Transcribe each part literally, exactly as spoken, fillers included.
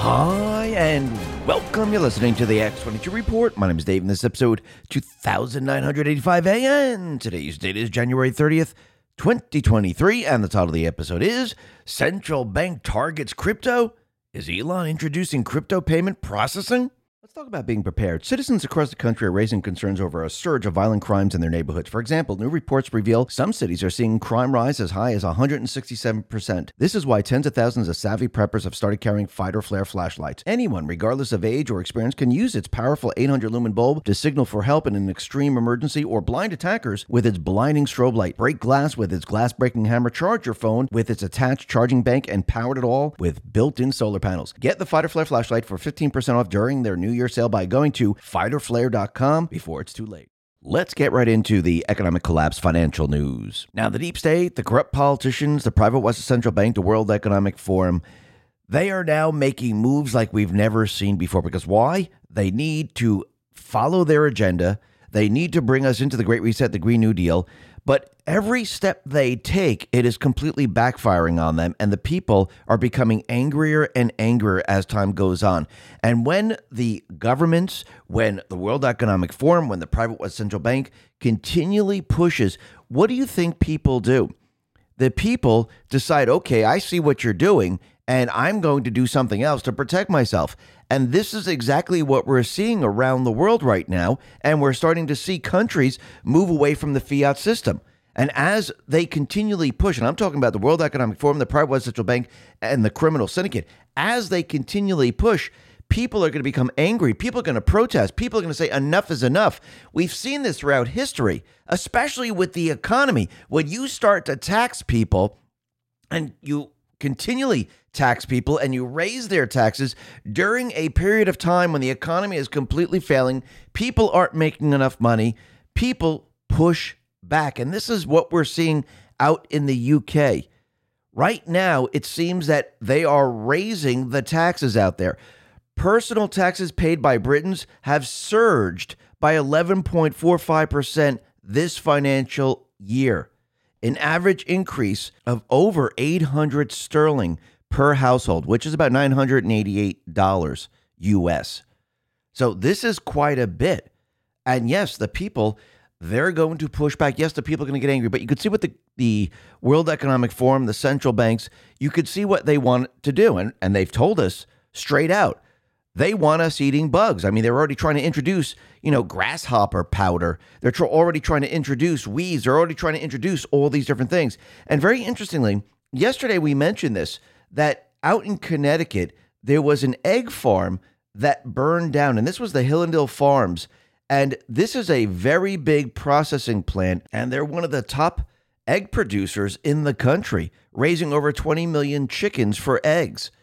Hi, and welcome. You're listening to the X twenty-two Report. My name is Dave, and this is episode two thousand nine hundred eighty-five A M. Today's date is January thirtieth, twenty twenty-three, and the title of the episode is Central Bank Targets Crypto. Is Elon introducing crypto payment processing? Let's talk about being prepared. Citizens across the country are raising concerns over a surge of violent crimes in their neighborhoods. For example, new reports reveal some cities are seeing crime rise as high as one hundred sixty-seven percent. This is why tens of thousands of savvy preppers have started carrying fight or flare flashlights. Anyone, regardless of age or experience, can use its powerful eight hundred lumen bulb to signal for help in an extreme emergency or blind attackers with its blinding strobe light. Break glass with its glass-breaking hammer. Charge your phone with its attached charging bank and power it all with built-in solar panels. Get the fight or flare flashlight for fifteen percent off during their New Year sale by going to fight or flare dot com before it's too late. Let's get right into the economic collapse financial news. Now, the deep state, the corrupt politicians, the private Western Central Bank, the World Economic Forum, they are now making moves like we've never seen before. Because why? They need to follow their agenda. They need to bring us into the Great Reset, the Green New Deal. But every step they take, it is completely backfiring on them, and the people are becoming angrier and angrier as time goes on. And when the governments, when the World Economic Forum, when the private West Central Bank continually pushes, what do you think people do? The people decide, okay, I see what you're doing, and I'm going to do something else to protect myself. And this is exactly what we're seeing around the world right now. And we're starting to see countries move away from the fiat system. And as they continually push, and I'm talking about the World Economic Forum, the private West Central Bank, and the criminal syndicate, as they continually push, people are going to become angry. People are going to protest. People are going to say enough is enough. We've seen this throughout history, especially with the economy. When you start to tax people and you continually tax people and you raise their taxes during a period of time when the economy is completely failing, people aren't making enough money, people push back. And this is what we're seeing out in the U K. Right now, it seems that they are raising the taxes out there. Personal taxes paid by Britons have surged by eleven point four five percent this financial year, an average increase of over eight hundred sterling per household, which is about nine hundred eighty-eight dollars U S. So this is quite a bit. And yes, the people, they're going to push back. Yes, the people are going to get angry, but you could see what the, the World Economic Forum, the central banks, you could see what they want to do. And, and they've told us straight out, they want us eating bugs. I mean, they're already trying to introduce, you know, grasshopper powder. They're tr- already trying to introduce weeds. They're already trying to introduce all these different things. And very interestingly, yesterday we mentioned this, that out in Connecticut, there was an egg farm that burned down. And this was the Hillendale Farms. And this is a very big processing plant. And they're one of the top egg producers in the country, raising over twenty million chickens for eggs.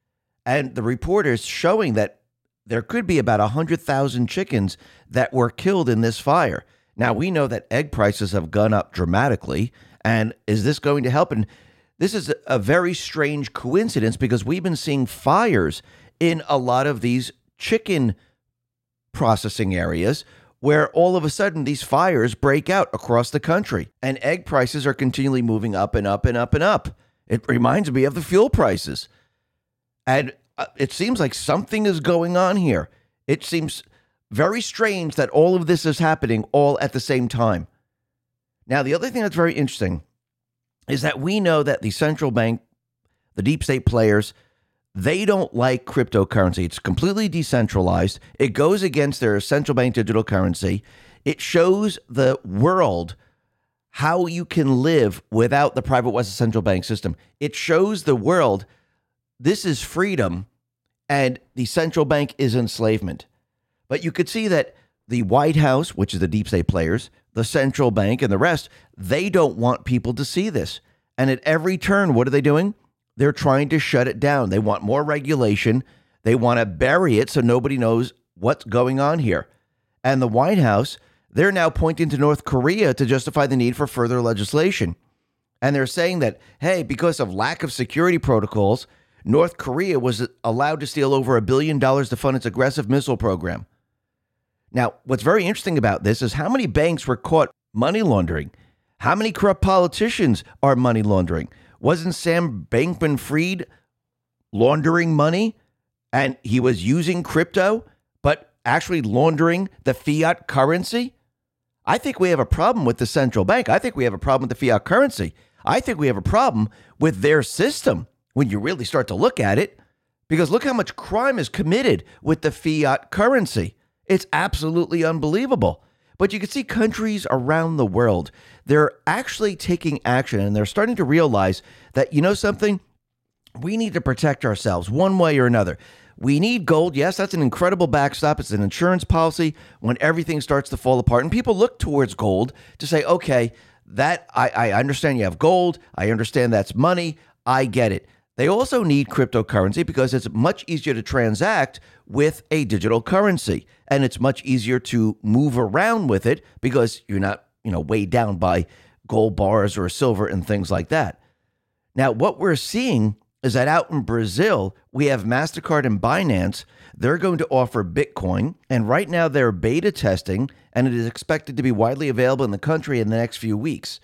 And the report is showing that there could be about one hundred thousand chickens that were killed in this fire. Now, we know that egg prices have gone up dramatically. And is this going to help? And this is a very strange coincidence because we've been seeing fires in a lot of these chicken processing areas where all of a sudden these fires break out across the country and egg prices are continually moving up and up and up and up. It reminds me of the fuel prices. And it seems like something is going on here. It seems very strange that all of this is happening all at the same time. Now, the other thing that's very interesting is that we know that the central bank, the deep state players, they don't like cryptocurrency. It's completely decentralized. It goes against their central bank digital currency. It shows the world how you can live without the private Western Central Bank system. It shows the world this is freedom and the central bank is enslavement. But you could see that the White House, which is the deep state players, the central bank and the rest, they don't want people to see this. And at every turn, what are they doing? They're trying to shut it down. They want more regulation. They want to bury it so nobody knows what's going on here. And the White House, they're now pointing to North Korea to justify the need for further legislation. And they're saying that, hey, because of lack of security protocols, North Korea was allowed to steal over a billion dollars to fund its aggressive missile program. Now, what's very interesting about this is how many banks were caught money laundering. How many corrupt politicians are money laundering? Wasn't Sam Bankman-Fried laundering money and he was using crypto, but actually laundering the fiat currency. I think we have a problem with the central bank. I think we have a problem with the fiat currency. I think we have a problem with their system when you really start to look at it, because look how much crime is committed with the fiat currency. It's absolutely unbelievable. But you can see countries around the world, they're actually taking action, and they're starting to realize that, you know something, we need to protect ourselves one way or another. We need gold. Yes, that's an incredible backstop. It's an insurance policy when everything starts to fall apart. And people look towards gold to say, okay, that I, I understand you have gold. I understand that's money. I get it. They also need cryptocurrency because it's much easier to transact with a digital currency. And it's much easier to move around with it because you're not, you know, weighed down by gold bars or silver and things like that. Now, what we're seeing is that out in Brazil, we have MasterCard and Binance. They're going to offer Bitcoin. And right now they're beta testing, and it is expected to be widely available in the country in the next few weeks.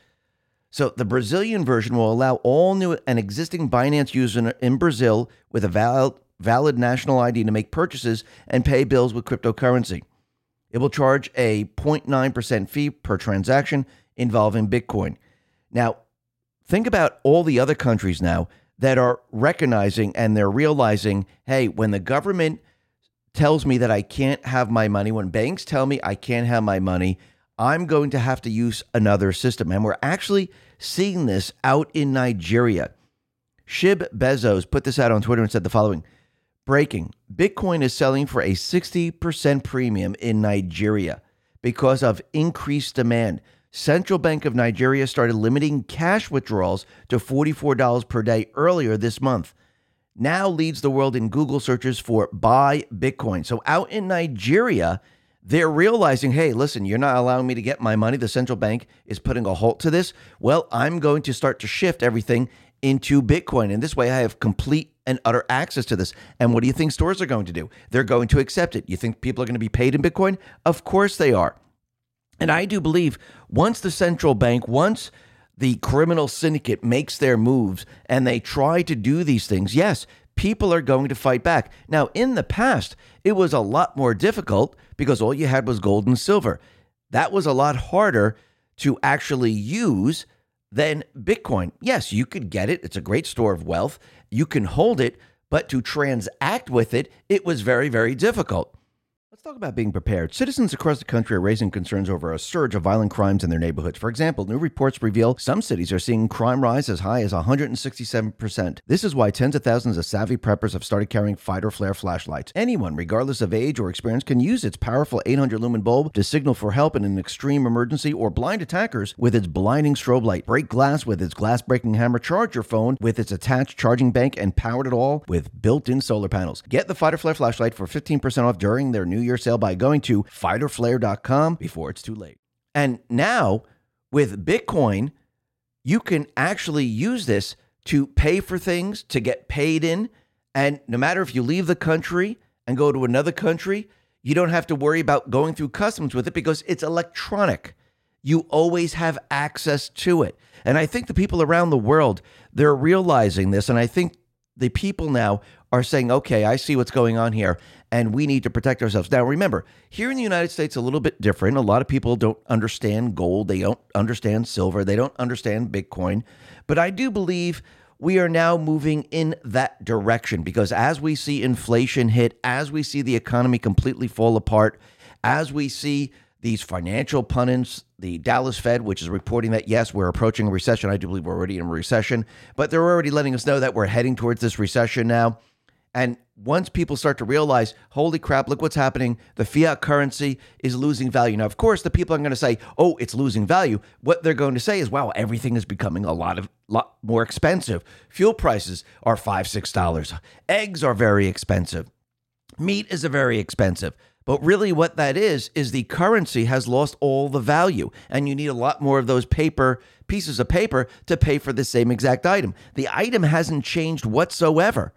So the Brazilian version will allow all new and existing Binance users in Brazil with a valid, valid national I D to make purchases and pay bills with cryptocurrency. It will charge a zero point nine percent fee per transaction involving Bitcoin. Now, think about all the other countries now that are recognizing and they're realizing, hey, when the government tells me that I can't have my money, when banks tell me I can't have my money, I'm going to have to use another system. And we're actually seeing this out in Nigeria. Shib Bezos put this out on Twitter and said the following: breaking, Bitcoin is selling for a sixty percent premium in Nigeria because of increased demand. Central Bank of Nigeria started limiting cash withdrawals to forty-four dollars per day earlier this month. Now leads the world in Google searches for buy Bitcoin. So out in Nigeria, they're realizing, hey, listen, you're not allowing me to get my money. The central bank is putting a halt to this. Well, I'm going to start to shift everything into Bitcoin. And this way I have complete and utter access to this. And what do you think stores are going to do? They're going to accept it. You think people are going to be paid in Bitcoin? Of course they are. And I do believe once the central bank, once the criminal syndicate makes their moves and they try to do these things, yes, people are going to fight back. Now, in the past, it was a lot more difficult because all you had was gold and silver. That was a lot harder to actually use than Bitcoin. Yes, you could get it. It's a great store of wealth. You can hold it, but to transact with it, it was very, very difficult. Let's talk about being prepared. Citizens across the country are raising concerns over a surge of violent crimes in their neighborhoods. For example, new reports reveal some cities are seeing crime rise as high as one hundred sixty-seven percent. This is why tens of thousands of savvy preppers have started carrying fight or flare flashlights. Anyone, regardless of age or experience, can use its powerful eight hundred lumen bulb to signal for help in an extreme emergency or blind attackers with its blinding strobe light. Break glass with its glass-breaking hammer. Charge your phone with its attached charging bank, and power it all with built-in solar panels. Get the fight or flare flashlight for fifteen percent off during their New Year sale by going to fight or flare dot com before it's too late. And now with Bitcoin, you can actually use this to pay for things, to get paid in. And no matter if you leave the country and go to another country, you don't have to worry about going through customs with it because it's electronic. You always have access to it. And I think the people around the world, they're realizing this. And I think the people now are saying, okay, I see what's going on here, and we need to protect ourselves. Now, remember, here in the United States, a little bit different. A lot of people don't understand gold. They don't understand silver. They don't understand Bitcoin. But I do believe we are now moving in that direction because as we see inflation hit, as we see the economy completely fall apart, as we see these financial pundits, the Dallas Fed, which is reporting that, yes, we're approaching a recession. I do believe we're already in a recession, but they're already letting us know that we're heading towards this recession now. And once people start to realize, holy crap, look what's happening. The fiat currency is losing value. Now, of course, the people are going to say, oh, it's losing value. What they're going to say is, wow, everything is becoming a lot of lot more expensive. Fuel prices are five, six dollars. Eggs are very expensive. Meat is a very expensive. But really what that is, is the currency has lost all the value. And you need a lot more of those paper pieces of paper to pay for the same exact item. The item hasn't changed whatsoever.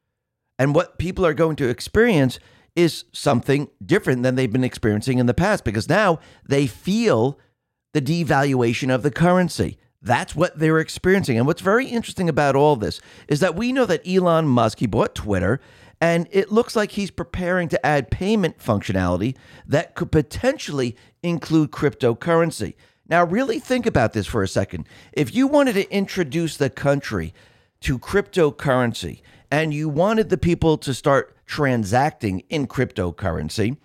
And what people are going to experience is something different than they've been experiencing in the past because now they feel the devaluation of the currency. That's what they're experiencing. And what's very interesting about all this is that we know that Elon Musk, he bought Twitter, And it looks like he's preparing to add payment functionality that could potentially include cryptocurrency. Now, really think about this for a second. If you wanted to introduce the country to cryptocurrency and you wanted the people to start transacting in cryptocurrency,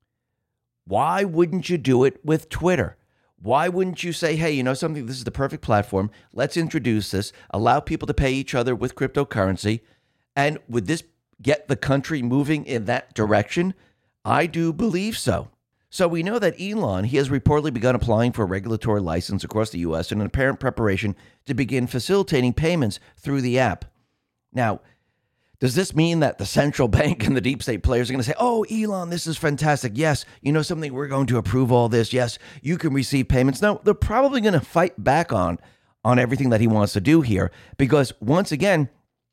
why wouldn't you do it with Twitter? Why wouldn't you say, hey, you know something, this is the perfect platform. Let's introduce this, allow people to pay each other with cryptocurrency. And would this get the country moving in that direction? I do believe so. So we know that Elon, he has reportedly begun applying for a regulatory license across the U S in an apparent preparation to begin facilitating payments through the app. Now, does this mean that the central bank and the deep state players are going to say, oh, Elon, this is fantastic. Yes, you know something, we're going to approve all this. Yes, you can receive payments. No, they're probably going to fight back on, on everything that he wants to do here. Because once again,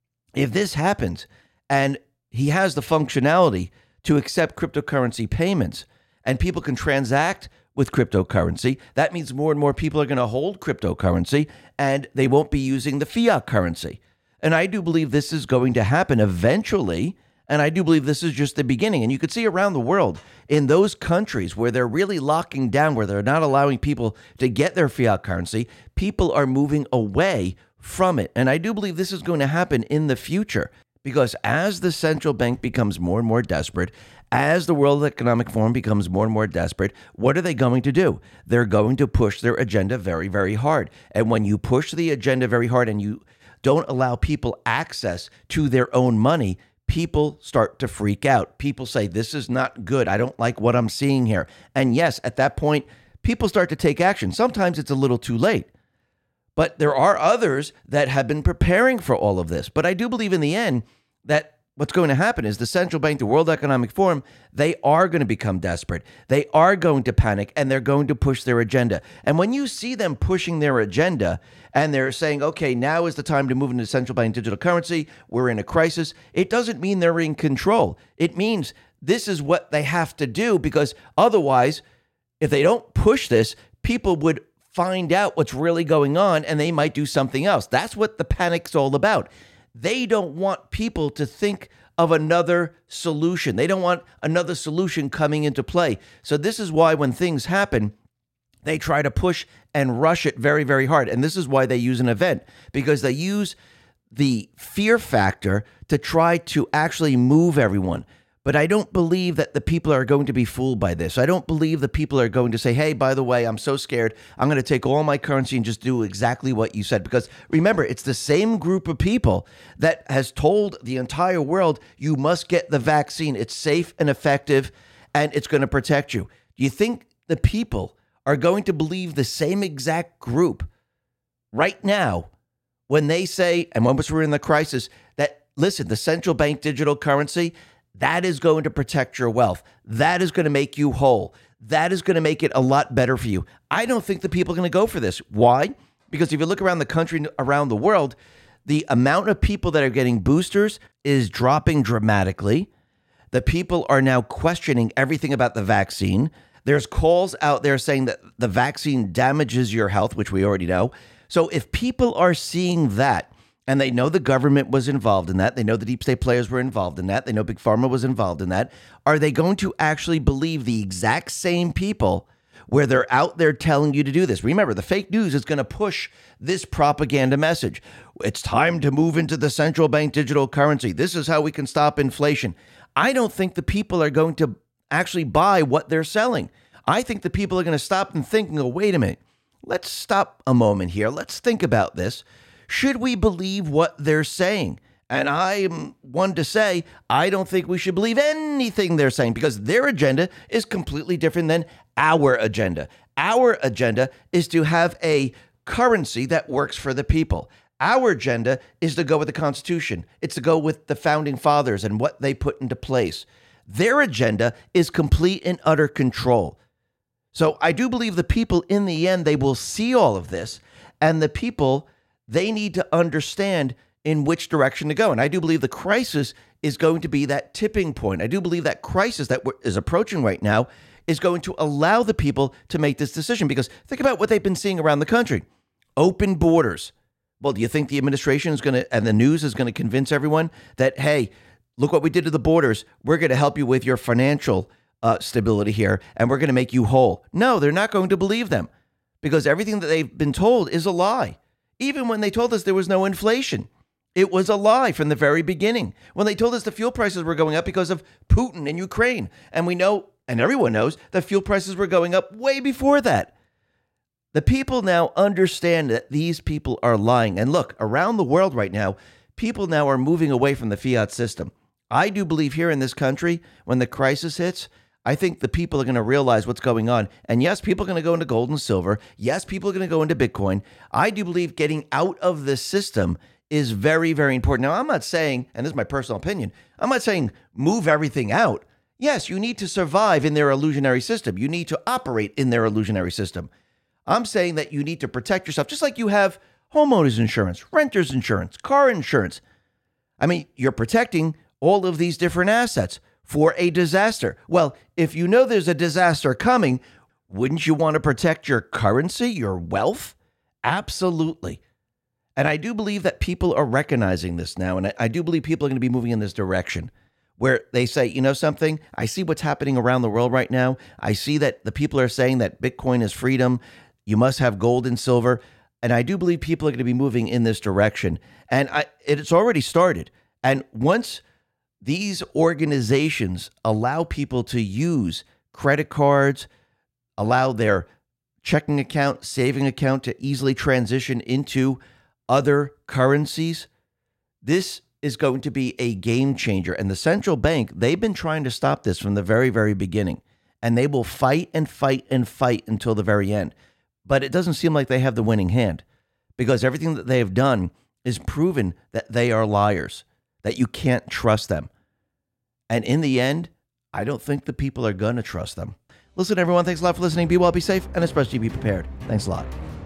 if this happens and he has the functionality to accept cryptocurrency payments and people can transact with cryptocurrency, that means more and more people are going to hold cryptocurrency and they won't be using the fiat currency. And I do believe this is going to happen eventually. And I do believe this is just the beginning. And you could see around the world in those countries where they're really locking down, where they're not allowing people to get their fiat currency, people are moving away from it. And I do believe this is going to happen in the future because as the central bank becomes more and more desperate, as the World Economic Forum becomes more and more desperate, what are they going to do? They're going to push their agenda very, very hard. And when you push the agenda very hard and you don't allow people access to their own money, people start to freak out. People say, this is not good. I don't like what I'm seeing here. And yes, at that point, people start to take action. Sometimes it's a little too late. But there are others that have been preparing for all of this. But I do believe in the end that what's going to happen is the central bank, the World Economic Forum, they are going to become desperate. They are going to panic and they're going to push their agenda. And when you see them pushing their agenda and they're saying, okay, now is the time to move into central bank digital currency, we're in a crisis, it doesn't mean they're in control. It means this is what they have to do because otherwise, if they don't push this, people would find out what's really going on and they might do something else. That's what the panic's all about. They don't want people to think of another solution. They don't want another solution coming into play. So this is why when things happen, they try to push and rush it very, very hard. And this is why they use an event, because they use the fear factor to try to actually move everyone. But I don't believe that the people are going to be fooled by this. I don't believe the people are going to say, hey, by the way, I'm so scared. I'm going to take all my currency and just do exactly what you said. Because remember, it's the same group of people that has told the entire world, you must get the vaccine. It's safe and effective, and it's going to protect you. Do you think the people are going to believe the same exact group right now when they say, and once we're in the crisis, that, listen, the central bank digital currency, that is going to protect your wealth. That is going to make you whole. That is going to make it a lot better for you. I don't think the people are going to go for this. Why? Because if you look around the country, around the world, the amount of people that are getting boosters is dropping dramatically. The people are now questioning everything about the vaccine. There's calls out there saying that the vaccine damages your health, which we already know. So if people are seeing that, and they know the government was involved in that, they know the deep state players were involved in that, they know Big Pharma was involved in that, are they going to actually believe the exact same people where they're out there telling you to do this? Remember, the fake news is going to push this propaganda message. It's time to move into the central bank digital currency. This is how we can stop inflation. I don't think the people are going to actually buy what they're selling. I think the people are going to stop and think and go, wait a minute, let's stop a moment here. Let's think about this. Should we believe what they're saying? And I'm one to say, I don't think we should believe anything they're saying because their agenda is completely different than our agenda. Our agenda is to have a currency that works for the people. Our agenda is to go with the Constitution. It's to go with the founding fathers and what they put into place. Their agenda is complete and utter control. So I do believe the people in the end, they will see all of this, and the people, they need to understand in which direction to go. And I do believe the crisis is going to be that tipping point. I do believe that crisis that is approaching right now is going to allow the people to make this decision. Because think about what they've been seeing around the country. Open borders. Well, do you think the administration is going to, and the news is going to convince everyone that, hey, look what we did to the borders. We're going to help you with your financial uh, stability here, and we're going to make you whole. No, they're not going to believe them because everything that they've been told is a lie. Even when they told us there was no inflation, it was a lie from the very beginning. When they told us the fuel prices were going up because of Putin and Ukraine, and we know, and everyone knows, that fuel prices were going up way before that. The people now understand that these people are lying. And look, around the world right now, people now are moving away from the fiat system. I do believe here in this country, when the crisis hits, I think the people are going to realize what's going on. And yes, people are going to go into gold and silver. Yes, people are going to go into Bitcoin. I do believe getting out of the system is very, very important. Now, I'm not saying, and this is my personal opinion, I'm not saying move everything out. Yes, you need to survive in their illusionary system. You need to operate in their illusionary system. I'm saying that you need to protect yourself, just like you have homeowners insurance, renters insurance, car insurance. I mean, you're protecting all of these different assets for a disaster. Well, if you know there's a disaster coming, wouldn't you want to protect your currency, your wealth? Absolutely. And I do believe that people are recognizing this now. And I, I do believe people are going to be moving in this direction where they say, you know something, I see what's happening around the world right now. I see that the people are saying that Bitcoin is freedom. You must have gold and silver. And I do believe people are going to be moving in this direction. And I, it's already started. And once these organizations allow people to use credit cards, allow their checking account, saving account to easily transition into other currencies, this is going to be a game changer. And the central bank, they've been trying to stop this from the very, very beginning. And they will fight and fight and fight until the very end. But it doesn't seem like they have the winning hand because everything that they have done is proven that they are liars, that you can't trust them. And in the end, I don't think the people are going to trust them. Listen, everyone, thanks a lot for listening. Be well, be safe, and especially be prepared. Thanks a lot.